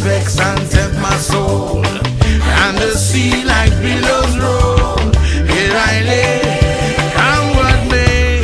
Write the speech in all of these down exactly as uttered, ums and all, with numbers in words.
vex and tempt my soul, and the sea like billows roll. Here I lay, come what may.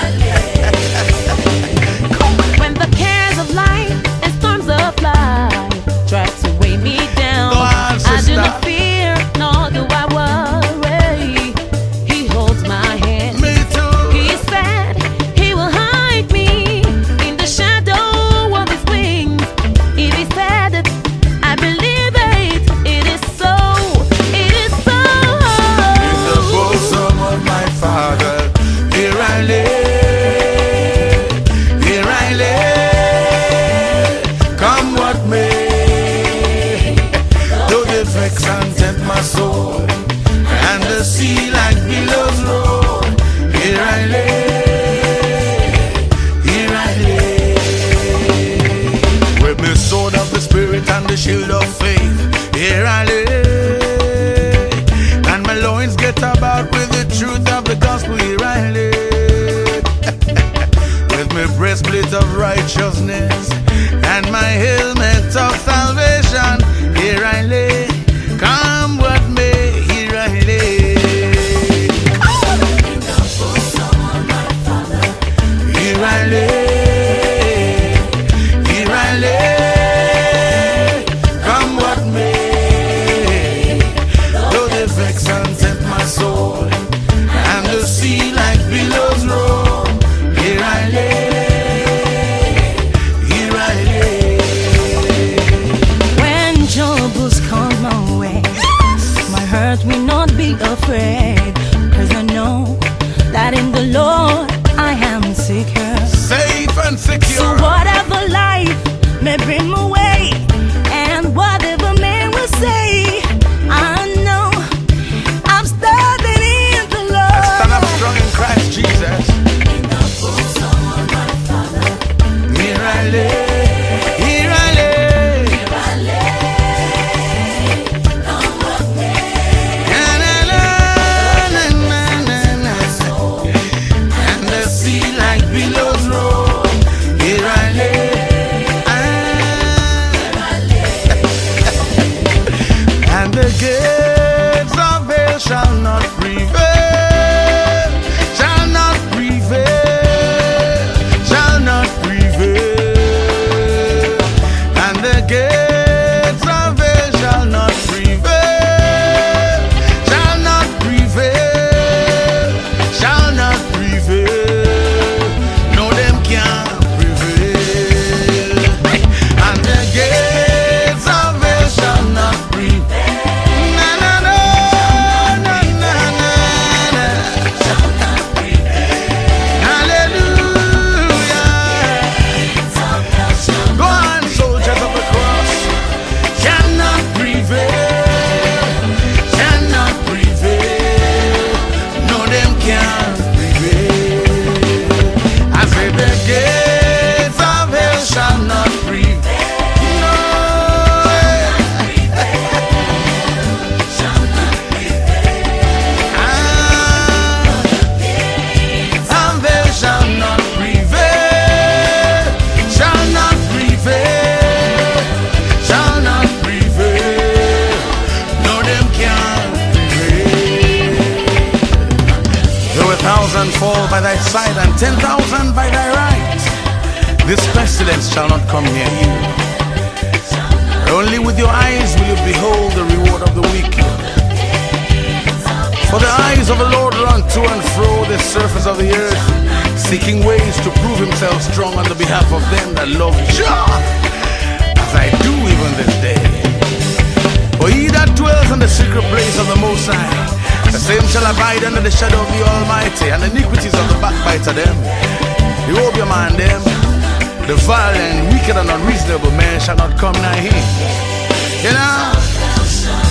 When the cares of life and storms of life try to weigh me down, on, I do not fear, nor do I worry. He holds my hand. Me too. He said he will hide me in the shadow of his wings. If he said it, I believe it. It is so. It is so. In the bosom of my Father, here I lay, here I lay, come what may. Though they vex and tempt my soul, and the sea like billows roll. Here I lay, here I lay. With the sword of the Spirit and the shield of faith, here I lay. And my loins get about with the truth of the gospel, here I lay. With my breastplate of righteousness and my helmet of salvation, here I lay. Come what may, here I lay. Here I lay, here I lay, come what may. Though they vex and tempt my soul, and the sea like billows roll. Here I lay, here I lay. When troubles come my way, my heart will not be afraid, 'cause I know that in the Lord I am secure. Safe and So secure. whatever life may bring my way, and whatever man will say, I know I'm standing in the Lord. Stand up strong in Christ Jesus. Here I lay, here I lay, na, na, na, na, na, na. And the sea like billows roll. Here I lay, ah. And the gates of hell shall not prevail, shall not prevail, shall not prevail. And the gates of hell shall not prevail, shall not prevail, shall not prevail. No, them can't prevail. And the gates of hell shall not prevail. Na, na, na, na, na, na, na. Hallelujah. Go on, soldiers of the cross. Cannot prevail, cannot prevail. No, them can't prevail. I said the gates of hell shall not prevail. No. Ah, of hell shall not prevail, shall not prevail, shall not prevail. No, them can't prevail. Though a thousand fall by thy side and ten thousand by thy right, this pestilence shall not come near you. Only with your eyes will you behold the reward of the wicked. For the eyes of the Lord run to and fro the surface of the earth, seeking ways to prove himself strong on the behalf of them that love Jah, as I do even this day. For he that dwells in the secret place of the Most High, the same shall abide under the shadow of the Almighty. And the iniquities of the backbiter them, the obium and them, the vile and wicked and unreasonable man shall not come nigh him. You know?